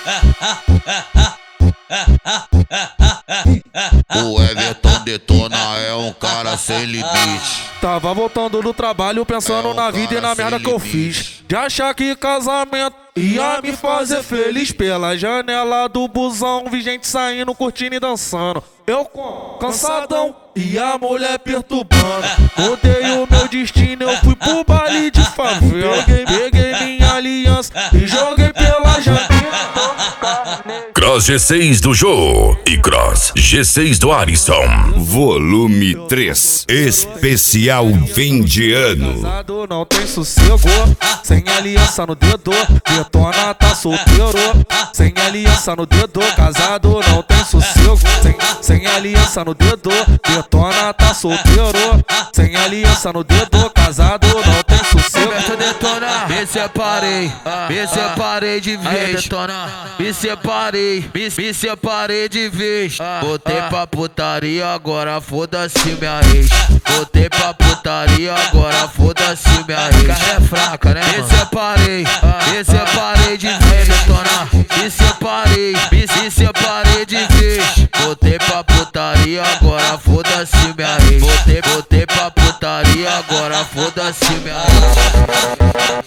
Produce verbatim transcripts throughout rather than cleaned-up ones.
O Everton Detona é um cara sem limite. Tava voltando do trabalho pensando É um na vida e na cara merda sem que eu limite. fiz. De achar que casamento ia me fazer feliz. Pela janela do busão vi gente saindo, curtindo e dançando. Eu com cansadão e a mulher perturbando. Mudei o meu destino, eu fui pro baile de favela. Peguei, peguei minha aliança e joguei pela janela. Cross G seis do Jô e Cross G seis do Arisson. Volume três, especial fim de ano. Casado não tem sossego, sem aliança no dedo. Detona tá solteiro, sem aliança no dedo. Casado não tem sossego, sem, sem aliança no dedo. Detona tá solteiro, sem aliança no dedo. Casado não tem sossego. Detona, me separei, me separei de vez. Me separei, me, me separei de vez. Botei pra putaria, agora foda-se minha ex. Botei pra putaria, agora foda-se minha ex. Cara é fraca, né? Me separei, me separei de vez. Detona, me separei, me, me separei de vez. Botei pra putaria, agora foda-se minha ex. Botei, botei pra putaria, agora foda-se minha ex.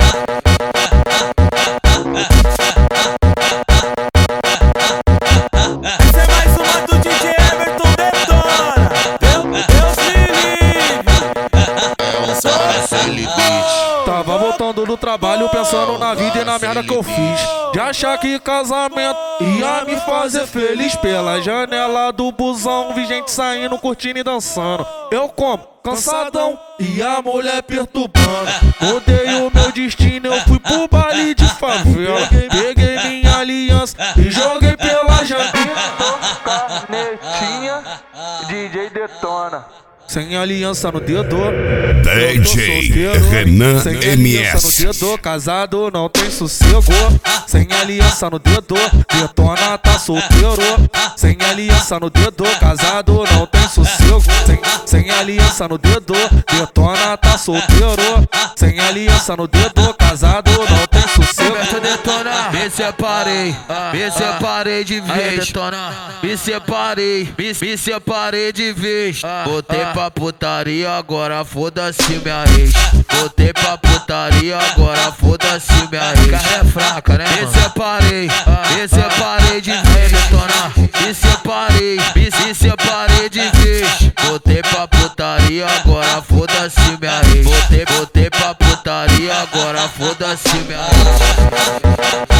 Tava voltando do trabalho pensando na vida e na merda que eu fiz. De achar que casamento ia me fazer feliz. Pela janela do busão vi gente saindo, curtindo e dançando. Eu como cansadão e a mulher perturbando. Mudei o meu destino, eu fui pro baile de favela. Peguei minha aliança e joguei pela janela. Canetinha, D J Detona. Sem aliança no dedo, D J Renan sem M aliança S. no dedo, casado não tem sossego. Sem aliança no dedo, Detona tá solteiro. Sem aliança no dedo, casado não tem sossego. Sem, sem aliança no dedo, Detona tá solteiro. Sem aliança no dedo, casado não tem sossego. Detona, me separei, me separei de vez. Detona, me separei, me, me separei de vez. Botei pra putaria, agora foda-se minha ex. Botei pra putaria, agora foda-se minha ex. Cara é fraca, né? Me separei, me separei de vez. Detona, me separei, me, me separei de vez. Botei pra putaria, agora foda-se minha ex. Botei, botei pra putaria, agora foda-se minha ex.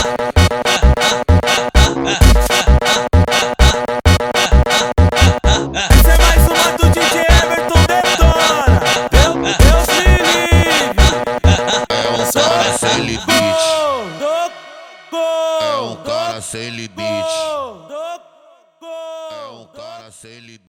É um cara sem limite. É um cara sem limite.